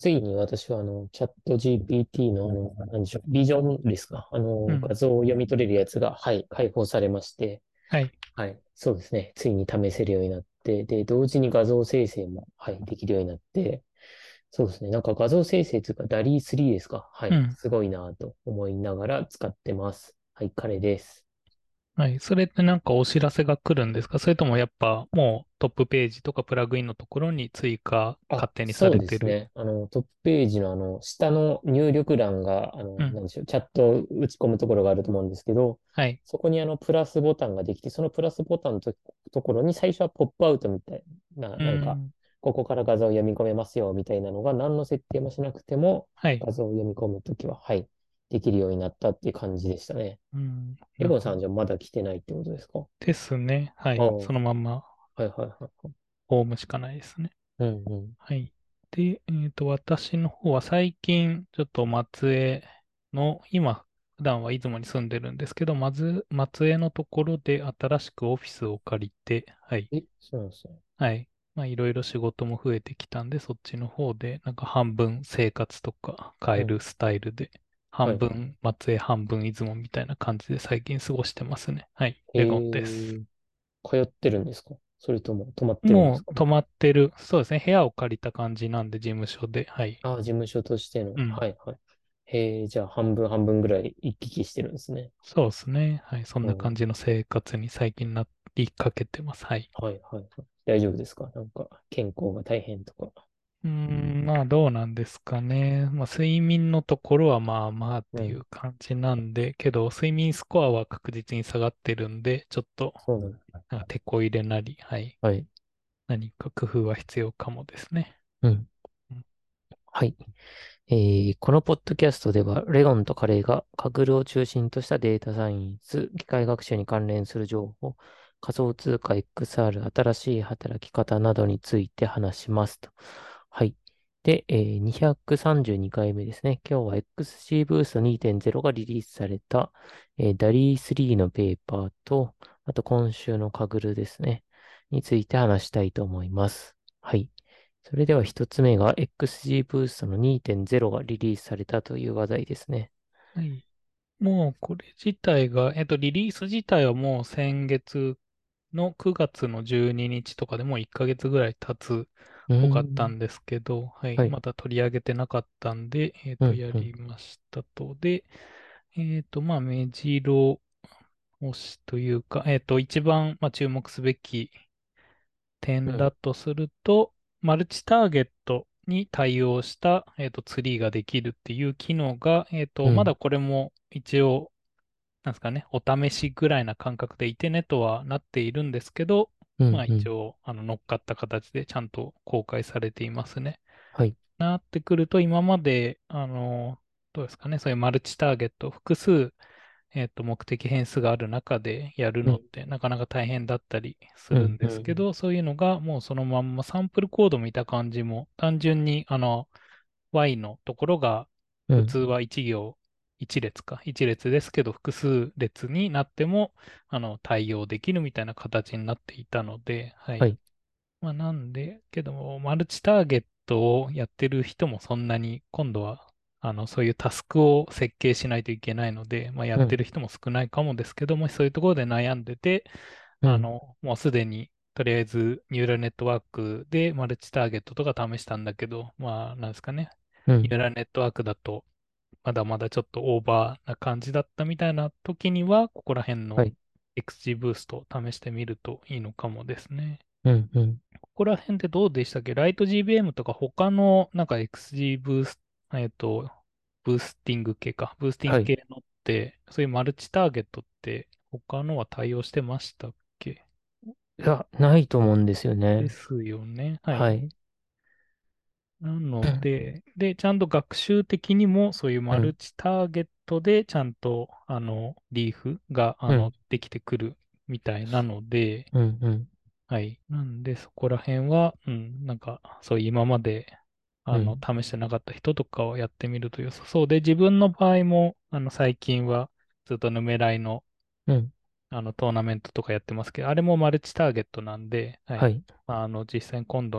ついに私はチャット GPT の何でしょう、ビジョンですか。 うん。 画像を読み取れるやつが、はい、開放されまして、 はい。 はい、そうですね。ついに試せるようになって、で、同時に画像生成も、はい、できるようになって、そうですね。なんか画像生成というか、ダリー3ですか。はい、 うん。 すごいなと思いながら使ってます。はい、彼です。 はい。それってなんかお知らせが来るんですか？それともやっぱもうトップページとかプラグインのところに追加あ、 勝手にさそうれてる？ ですね。トップページの下の入力欄が、 うん。 なんでしょう、チャットを打ち込むところがあると思うんですけど、 はい。 そこにプラスボタンができて、そのプラスボタンのところに最初はポップアウトみたいな、 うなんか、 ん。 ここから画像を読み込めますよ、みたいなのが何の設定もしなくても、 はい。 画像を読み込むときは、はい、できるようになったっていう感じでしたね。 うん。 エゴンさんなるほど。 じゃまだ来てないってことですか？ ですね。はい。 ああ、はそのまんまいはいはいはい。 ホームしかないですね。 うんうん。 はい。で、私の方は最近、ちょっと松江の、今、普段は出雲に住んでるんですけど、まず、松江のところで新しくオフィスを借りて、はい。 そうなんですね。 はい。まあ、いろいろ仕事も増えてきたんで、そっちの方で、なんか半分生活とか変うん。 えるスタイルで、 はい。 半分松江、半分出雲みたいな感じで最近過ごしてますね。はい。 へレゴンです。 え、通ってるんですか？それとも泊まってるんですか？ もう泊まってる、そうですね。部屋を借りた感じなんで、事務所で。はい。 ああ、事務所としての。 うん。 はいはい。へえ、じゃあ半分半分ぐらい行き来してるんですね。 そうですね。はい。そんうん。 な感じの生活に最近なりかけてます。はい。 はいはいはい。大丈夫ですか？なんか健康が大変とか。 まあどうなんですかね。まあ睡眠のところはまあまあっていうん。 う感じなんで、けど睡眠スコアは確実に下がってるんで、ちょっとそうなんだ。 なんか手こ入れなり、はい。 はい。 何か工夫は必要かもですね。 うん。 うん。 はい。このポッドキャストでは、レゴンとカレーがカグルを中心としたデータサイエンス、機械学習に関連する情報、仮想通貨 XR、新しい働き方などについて話しますと。はい。で、232回目ですね。今日は XG ブースト2.0がリリースされた、ダリー3のペーパーと、あと今週のカグルですね。について話したいと思います。はい。それでは一つ目が XG ブーストの2.0がリリースされたという話題ですね。 はい。もうこれ自体が、リリース自体はもう先月の9月の12日とかでもう1ヶ月ぐらい経つっうーぽかったん。 んですけど、はい。 はい。 まだ取り上げてなかったんで、 うん、 やうん、 りましたと。で、まあ、目白押しというか、一番、まあ、注目すべき点だうん、 とすると、マルチターゲットに対応した、ツリーができるっていう機能が、まうん、 だこれも一応、なんですかね、お試しぐらいな感覚でいてねとはなっているんですけど、 うん、 まあうん。 一応、乗っかった形でちゃんと公開されていますね。 はい。 なってくると、今まで、どうですかね、そういうマルチターゲット、複数、目的変数がある中でやるうん、 のってなかなか大変だったりすうん、 るんうん、 ですけど、そういうのがもうそのまんまサンプルコード見た感じも、単純にY のところがうん。 普通は1行、1列か、1列ですけど、複数列になっても、対応できるみたいな形になっていたので、はい。 はい。 まあ、なんで、けども、マルチターゲットをやってる人もそんなに、今度は、そういうタスクを設計しないといけないので、まあ、やうん、 ってる人も少ないかもですけども、そういうところで悩んでて、 うん、 もうすでに、とりあえず、ニューラルネットワークでマルチターゲットとか試したんだけど、まあ、なんですかね。 うん。 ニューラルネットワークだと、まだまだちょっとオーバーな感じだったみたいな時には、ここら辺のはい。 XG ブーストを試してみるといいのかもですね。 うん、うん。 ここら辺ってどうでしたっけ？ライト GBM とか他のなんか XG ブース、ブースティング系か。ブースティンはい。いグ系のって、そういうマルチターゲットって他のは対応してましたっけ？ や、ないと思うんですよね。 ですよね。はい。 はい。 なのうん、 で、ちゃんと学習的にもそういううん、 マルチターゲットでちゃんと、リーフが、 うん、 できてくるみたいなので、 うん、うん、 はい。なんで、そこら辺は、なんか、そういう今まで、 うん、 試してなかった人とかをやってみると良さそうで、自分の場合も、最近は、ずっとヌメライの、 うん。 トーナメントとかやってますけど、あれもマルチターゲットなんで、はい。 はい。 実際に今度の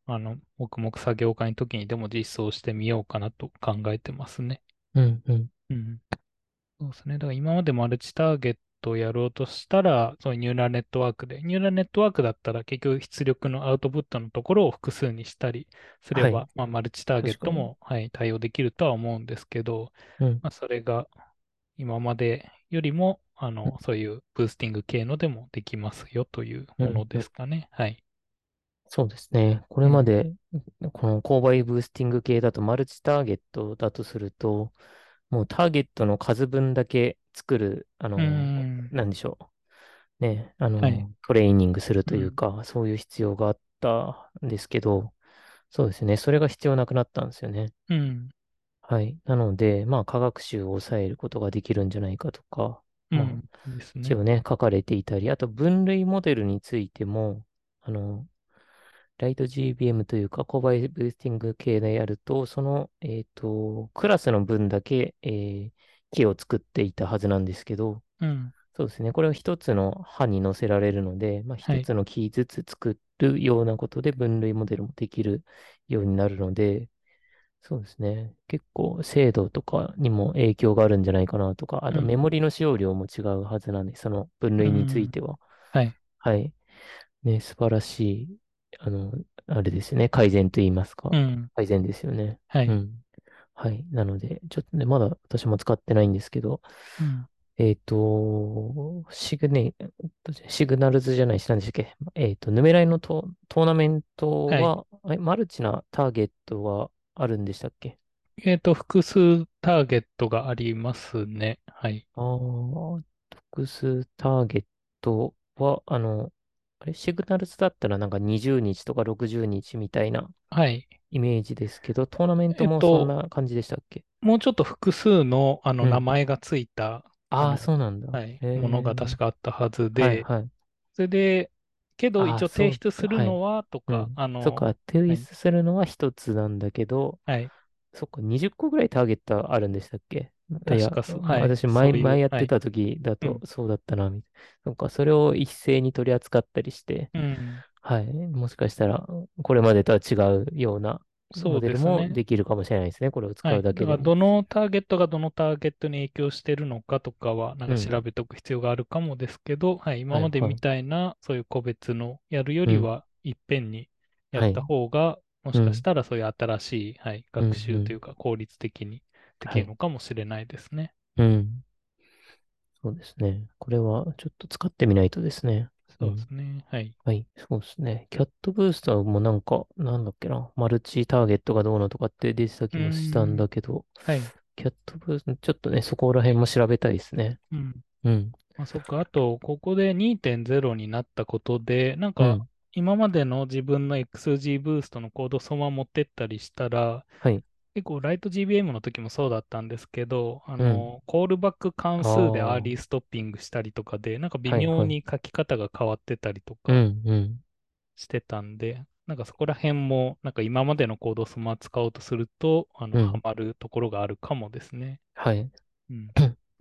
黙々作業会の時にでも実装してみようかなと考えてますね。 うん、うん。 うん。そうですね。だから今までマルチターゲットをやろうとしたら、そういうニューラルネットワークで、ニューラルネットワークだったら結局出力のアウトプットのところを複数にしたりすれはい。 ば、まあ、マルチターゲッ確かに。 トも、はい、対応できるとは思うんですけど、 うん。 まあ、それが今までよりも、そういうブースティング系のでもできますよといううん。 ものでうん。 すかね。はい。 そうですね。これうん。 まで、この購買ブースティング系だとマルチターゲットだとすると、もうターゲットの数分だけ作る、 うーん。 なんでしょう。ね、 はい。 トレーニングするうん。 というか、そういう必要があったんですけど、そうですね。それが必要なくなったんですよね。 うん。 はい。なので、まあ、科学習を抑えることができるんじゃないかとか、まあ、 うん。ですね。 一応ね、書かれていたり、あと分類モデルについても、ライト GBM というか、コバイブースティング系でやると、その、クラスの分だけ、キーを作っていたはずなんですけど、 うん。 そうですね。これを一つの版に載せられるので、まあ、 はい。 一つのキーずつ作るようなことで分類モデルもできるようになるので、そうですね。結構精度とかにも影響があるんじゃないかなとか、あとメモうん。 リの使用量も違うはずなんで、その分う類についん。 ては。 はい。 はい。ね、素晴らしい、あの、あれですね。改善と言いますか。 うん。 改善ですよね。 はい。 うん。はい。なので、ちょっとね、まだ私も使ってないんですけど、 うん。 シグナルズじゃないし、何でしたっけ。ヌメライのトーナメントはい。 は、マルチなターゲットはあるんでしたっけ？ 複数ターゲットがありますね。はい。 ああ、複数ターゲットは、あれ、シグナルズだったらなんか20日とか60日みたいなはい。 イメージですけど、トーナメントえっもそんと、 な感じでしたっけ？ もうちょっと複数の、名うん。 前がついた、 ああ、そうなんだ。 はい、 へものがえ。 確かあったはずで、 はいはい。 それで、けどああ、 一応提そうか。 出するはい。 のは、とか、 うん。そっか、提はい。 出するのは一つなんだけど、 はい。 そっか、20個ぐらいターゲットあるんでしたっけ？いや、 確かはい。 私前そういう、はい。 やってた時だとうん。 そうだったな、みたいな。そっか、それを一斉に取り扱ったりして、 うん。 はい。もしかしたら、これまでとは違うようなそうモデルもですね。 できるかもしれないですね。これを使うはい。だから、 だけでも。 どのターゲットがどのターゲットに影響してるのかとかは、なんか調うん。 べておく必要があるかもですけど、はい。今までみはいはい。 たいな、そういう個別のやるようん。 りは、いっぺんにやったはい。 方が、もしかしうん。 たらそういう新しい、はい、 うん。 学うん。 習というか、効率的にできはい。 るのかもしれないですね。 うん。そうですね。これはちょっと使ってみないとですね。うそうでん。 すね。はい。 はい。そうですね。キャットブースターもなんか、なんだっけな。マルチターゲットがどうのとかって出てたうー気もしたんん。 だけど、 はい。 キャットブースト、ちょっとね、そこら辺も調べたいですね。 うん。 うん。 まあ、そっか。あと、ここで2.0になったことで、なんか、 うん。 今までの自分の XG ブーストのコードをそのまま持ってったりしたら、 はい。 結構、ライト GBM の時もそうだったんですけど、 うん。 コールバック関あ数でアーあ。 リーストッピングしたりとかで、なんか微はいはい。 妙に書き方が変わってたりとかうん。うん。 してたんで、なんかそこら辺も、なんか今までのコードをそのまま使おうとすると、ハうん。 マるところがあるかもですね。 はい。 うん。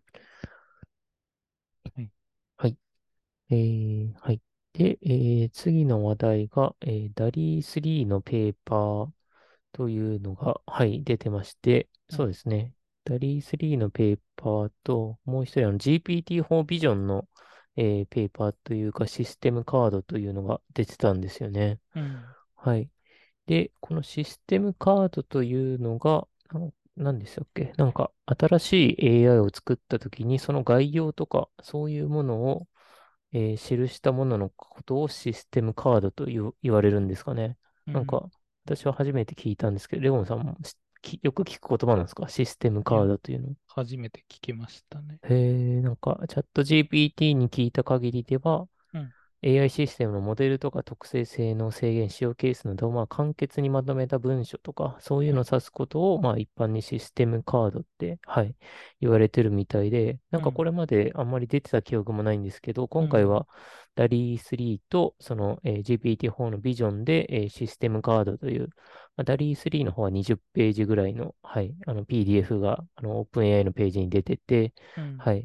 はい。 はい。はい。で、次の話題が、ダリー3のペーパーというのが、はい、出てまして、 はい。 そうですね。ダリー3のペーパーと、もう一人GPT-4 ビジョンの、ペーパーというかシステムカードというのが出てたんですよね。 うん。 はい。で、このシステムカードというのが、なんでしたっけ？なんか、新しい AI を作ったときに、その概要とか、そういうものを、記したもののことをシステムカードと言われるんですかね。 うん。 なんか、私は初めて聞いたんですけど、レオンさんもよく聞く言葉なんですか？システムカーいや、 ドというの。 初めて聞きましたね。 へえ、なんか、チャット GPT に聞いた限りでは、 うん。 AI システムのモデルとか特性性能制限、使用ケースなどを簡潔にまとめた文書とか、そういううん。 のを指すことを一般にシステムカードって、はい、言われてるみたいで、なんかこうん。 れまであんまり出てた記憶もないんですけど、 うん。 今回は DALL-E 3とその、GPT-4 のビジョンで、システムカードという、DALL-E 3の方は20ページぐらいの、はい、PDF がOpenAI のページに出てて、 うん。 はい。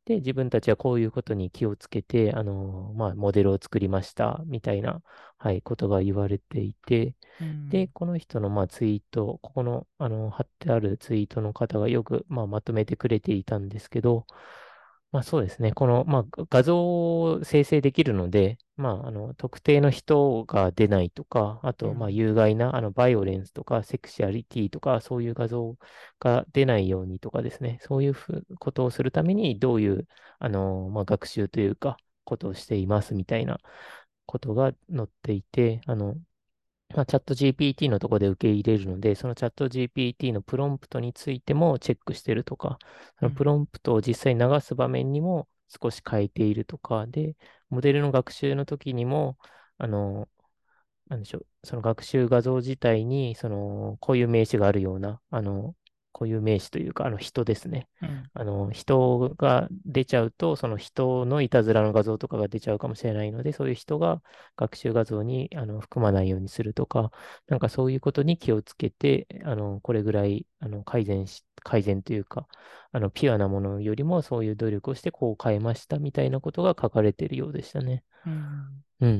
で、自分たちはこういうことに気をつけて、まあ、モデルを作りました、みたいな、はい、ことが言われていて、で、 うん。 この人の、まあ、ツイート、ここの、貼ってあるツイートの方がよく、まあ、まとめてくれていたんですけど、まあ、そうですね。この、まあ、画像を生成できるので、まあ、特定の人が出ないとか、あと、まあ、 うん。 有害な、バイオレンスとか、セクシャリティとか、そういう画像が出ないようにとかですね。そういうことをするために、どういう、まあ、学習というか、ことをしていますみたいなことが載っていて、まあ、チャット GPT のところで受け入れるので、そのチャット GPT のプロンプトについてもチェックしてるとか、そのプうん。 ロンプトを実際に流す場面にも少し変えているとか、で、モデルの学習の時にも、あの、なんでしょう、その学習画像自体に、こういう名詞があるような、こういう名詞というか、人ですね。 うん。 人が出ちゃうと、その人のいたずらの画像とかが出ちゃうかもしれないので、そういう人が学習画像に、含まないようにするとか、なんかそういうことに気をつけて、これぐらい、改善というか、ピュアなものよりもそういう努力をしてこう変えましたみたいなことが書かれているようでしたね。 うん。 うん。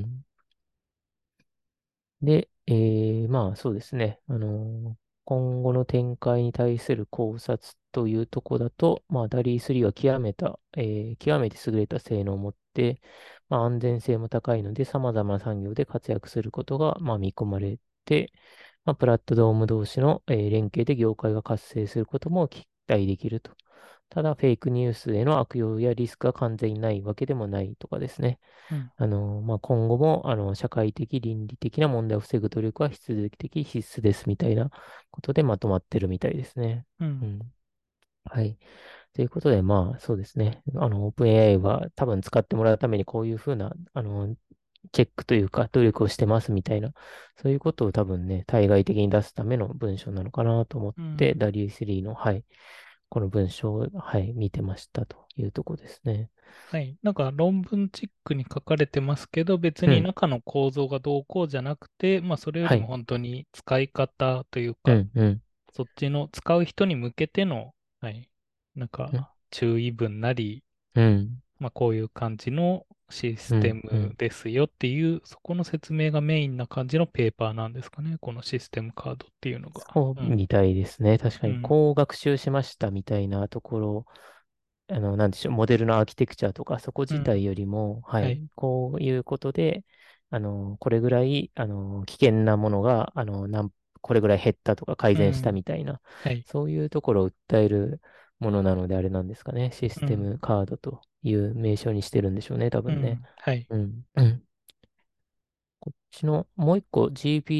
で、まあそうですね。今後の展開に対する考察というところだと、まあダリー3は極めて優れた性能を持って、まあ安全性も高いので、様々な産業で活躍することが、まあ見込まれて、まあプラットフォーム同士の、連携で業界が活性することも期待できると。ただ、フェイクニュースへの悪用やリスクが完全にないわけでもないとかですね。 うん。 まあ、今後も、社会的、倫理的な問題を防ぐ努力は必須的、必須ですみたいなことでまとまってるみたいですね。 うん。 うん。はい。ということで、まあ、そうですね。オープン AI は多分使ってもらうためにこういうふうな、チェックというか、努力をしてますみたいな、そういうことを多分ね、対外的に出すための文章なのかなと思って、 うん。 W3 の、はい、この文章を、はい、見てましたというところですね。 はい。なんか論文チックに書かれてますけど、別うん。 に中の構造がどうこうじゃなくて、まあそれよりもはい。 本当に使い方というか、 うん、うん、 そっちの使う人に向けての、はい。なんうん、 か注意文なり、 うん、 まあこういう感じのシステうん。うムんですよっていう、そこの説明がメインな感じのペーパーなんですかね。このシステムカードっていうのが。 そううん。 みたいですね。確かに、 うん。 こう学習しましたみたいなところ、なんでしょう、モデルのアーキテクチャとか、そこうん。 自体よりも、ははい。 い、こういうことで、これぐらい、危険なものが、これぐらい減ったとか改善したうん。 みたいな、 はい。 そういうところを訴えるものなので、あれなんですかね。シスうん。 テムカードという名称にしてるんでしょうね、多分ね。 うん。はい。 うん。うんこっちのもう一個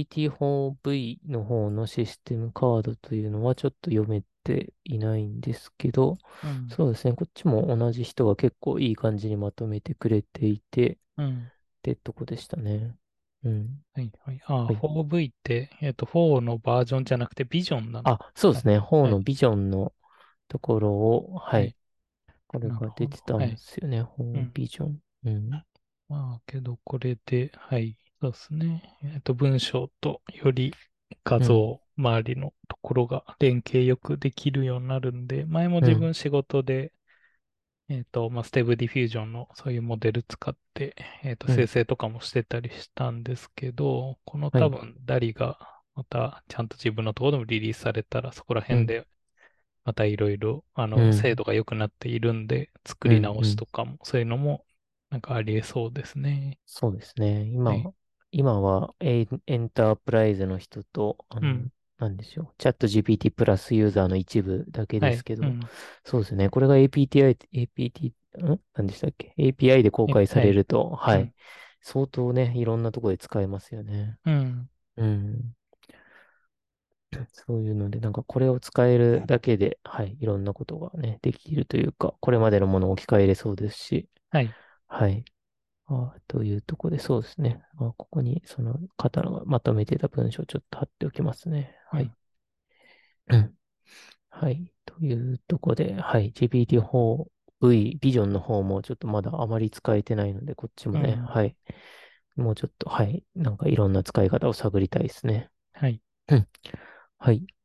GPT-4V の方のシステムカードというのはちょっと読めていないんですけど、 うん。 そうですね。こっちも同じ人が結構いい感じにまとめてくれていて、 うん。 ってとこでしたね。うん。 はい。はい。ああ、 はい。 4V って、4のバージョンじゃなくてビジョンなのあ、そうでかな。 すね。方はい。 のビジョンのところを、はい。 はい。 これがなるほど。 出てたんではい。 すよね。方うん。 ビジョン。うん。 まあ、けど、これで、はい。そうですね。文章とより画うん。 像周りのところが連携よくできるようになるんで、前もうん。 自分仕事で、まあ、ステーブディフュージョンのそういうモデル使って、 うん。 生成とかもしてたりしたんですけど、このはい。 多分、ダリがまたちゃんと自分のところでもリリースされたら、そこらうん。 辺でまたいろいろ、精うん。 度が良くなっているんで、作うん。 り直うん。 しとかも、そういうのも、なんかありえそうですね。 そうですね。 はい。 今はエンタープライズの人と、 うん。 なんでしょう。チャット GPT プラスユーザーの一部だけはい。 ですけど、 うん。 そうですね。これが APT、何でしたっけ？ API で公開さはい。 れると、はい。 うん。 相当ね、いろんなところで使えますよね。 うん。 うん。そういうので、なんかこれを使えるだけで、はい。いろんなことがね、できるというか、これまでのものを置き換えれそうですし、 はい。 はい。というところで、そうですね。ここにその方がまとめてた文章をちょっと貼っておきますね。はい。 うん。 うんはい。というところで、はい。GPT-4V ビジョンの方もちょっとまだあまり使えてないので、こっちもね、 うん。 はい。もうちょっと、はい。なんかいろんな使い方を探りたいですね。 はい。 うん。はい。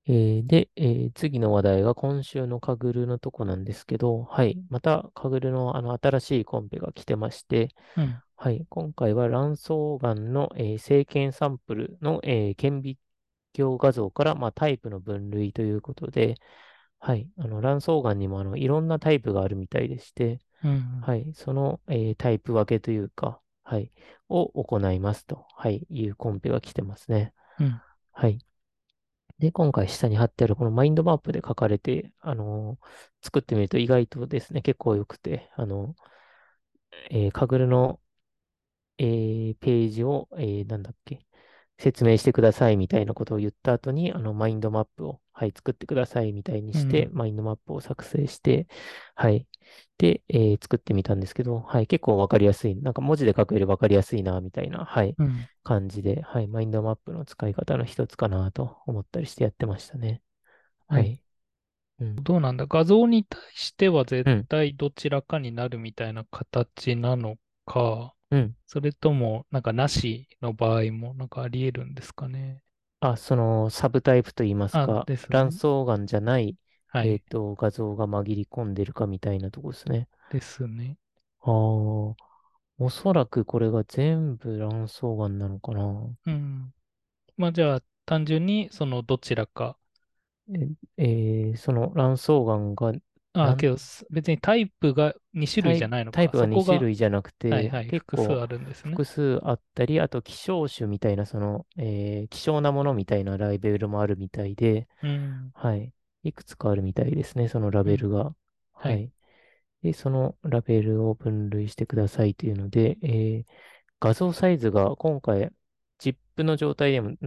次の話題が今週のカグルのとこなんですけど、はい。また、カグルの新しいコンペが来てまして、 うん。 はい。今回は卵巣がんの、生検サンプルの、顕微鏡画像から、まあ、タイプの分類ということで、はい。卵巣がんにも、いろんなタイプがあるみたいでして、 うん。 はい。その、タイプ分けというか、はい。を行いますと、はい。いうコンペが来てますね。 うん。 はい。で、今回下に貼ってあるこのマインドマップで書かれて、作ってみると意外とですね、結構良くて、カグルの、ページを、なんだっけ、説明してくださいみたいなことを言った後に、マインドマップを、はい、作ってくださいみたいにして、 うん。 マインドマップを作成して、はい。で、作ってみたんですけど、はい、結構わかりやすい。なんか文字で書くよりわかりやすいな、みたいな、はい、 うん。 感じで、はい、マインドマップの使い方の一つかなと思ったりしてやってましたね。 はい。 はい。うん。 どうなんだ。画像に対しては絶うん。 対どちらかになるみたいな形なのか、 うん。 それとも、なんかなしの場合も、なんかあり得るんですかね。 その、サブタイプといいますあ、 か、卵ですね。 巣がんじゃない、 はい。 画像が紛り込んでるかみたいなとこですね。 ですね。 ああ、おそらくこれが全部卵巣がんなのかな。 うん。まあじゃあ、単純にそのどちらか。 その卵巣がんが、 あ、けど別にタイプが2種類じゃないのか。 タイプが2種そこが、 類じゃなくて、 はいはい、 結構複数あるんですね。 複数あったり、あと希少種みたいな、希少なものみたいなラベルもあるみたいで、 うん。 はい。いくつかあるみたいですね、そのラうん。 ベルが。 はい。 はい。で、そのラベルを分類してくださいというので、画像サイズが今回、ZIP の状態でも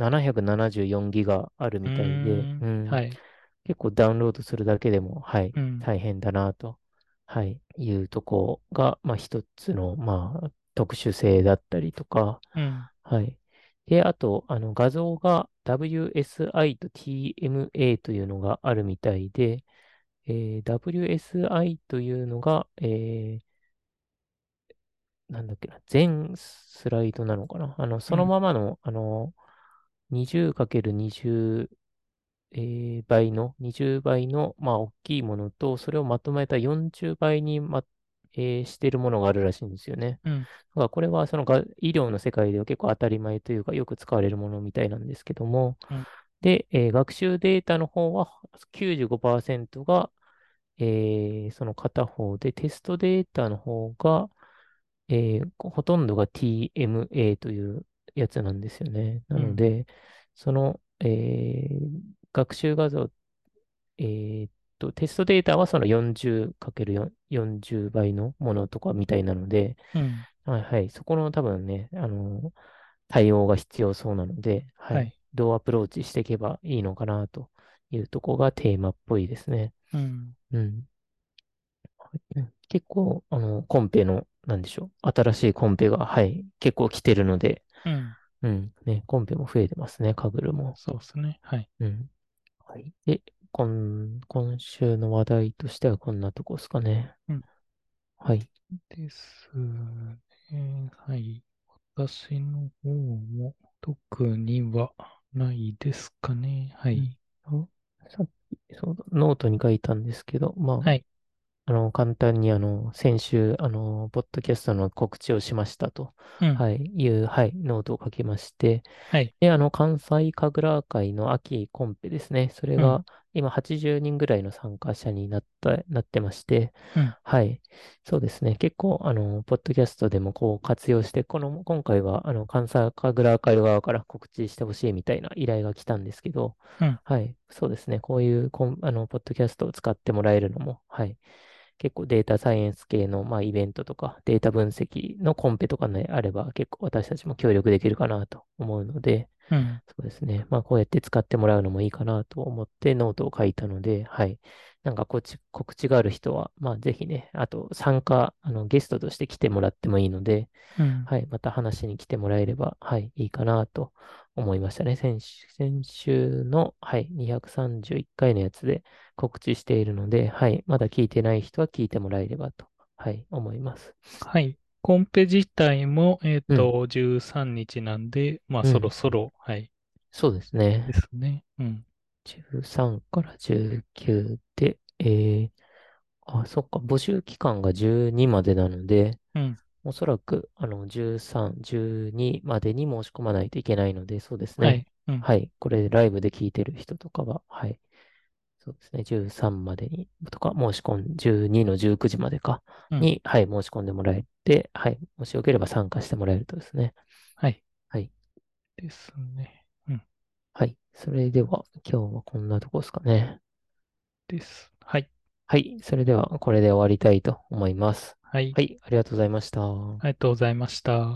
774ギガあるうーみたいで、うん。はん。 い。 結構ダウンロードするだけでも、はい、 うん。 大変だなと、はい、いうとこが、まあ一つの、まあ、特殊性だったりとか、 うん。 はい。で、あと、画像が WSI と TMA というのがあるみたいで、WSI というのが、なんだっけな、全スライドなのかな。そのうん。 ままの、20×20、倍の、20倍の、まあ、大きいものと、それをまとめた40倍に、しているものがあるらしいんですよね。 うん。 だからこれは、医療の世界では結構当たり前というか、よく使われるものみたいなんですけども、 うん。 で、学習データの方は95%が、その片方で、テストデータの方が、ほとんどが TMA というやつなんですよね。なうん。 ので、その、学習画像、えテストデータはその 40×4、40倍のものとかみたいなので、 うん。 はいはい、そこの多分ね、対応が必要そうなので、はい、 はい。 どうアプローチしていけばいいのかなというところがテーマっぽいですね。 うん。 うん。結構、コンペの、なんでしょう。新しいコンペが、はい、結構来てるので、 うん。 うん、ね、コンペも増えてますね、カグルも。 そうですね。はい。 うん。はい。で、今週の話題としてはこんなとこですかね。 うん。 はい。 ですね。はい。私の方も特にはないですかね。はうん。 い。 さっき、そうだ、ノートに書いたんですけど、まはい。 簡単に先週、ポッドキャストの告知をしましたと、 うん。 はい、はい、ノートを書きまして、 はい。 で、関西神楽会の秋コンペですね。それうん。 が、今80人ぐらいの参加者になってまして、 うん。 はい。そうですね。結構、ポッドキャストでもこう活用して、今回は、関西神楽会側から告知してほしいみたいな依頼が来たんですけど、 うん。 はい。そうですね。こういうポッドキャストを使ってもらえるのも、はい。結構データサイエンス系の、まあ、イベントとかデータ分析のコンペとかね、あれば結構私たちも協力できるかなと思うので、 うん。 そうですね。まあ、こうやって使ってもらうのもいいかなと思ってノートを書いたので、はい。なんか告知がある人は、まあ、ぜひね、あと参加、ゲストとして来てもらってもいいので、 うん。 はい。また話に来てもらえれば、はい、いいかなと思いましたね。先週の、はい、231回のやつで告知しているので、はい。まだ聞いてない人は聞いてもらえればと、はい、思います。 はい。コンペ自体も、 うん。 13日なんで、まあそろうん。 そろ、はい。 そうですね。 ですね。うん。 13から19で、そっか、募集期間が12までなので、 うん。 おそらく、13、12までに申し込まないといけないので、そうですね。 はい。うん。 はい。これ、ライブで聞いてる人とかは、はい。そうですね。13までに、とか、申し込ん、12の19時までか、 うん。 に、はい、申し込んでもらえて、はい。もしよければ参加してもらえるとですね。 はい。 はい。 ですね。うん。 はい。それでは、今日はこんなとこですかね。 です。はい。 はい。それでは、これで終わりたいと思います。 はい。 はい。ありがとうございました。 ありがとうございました。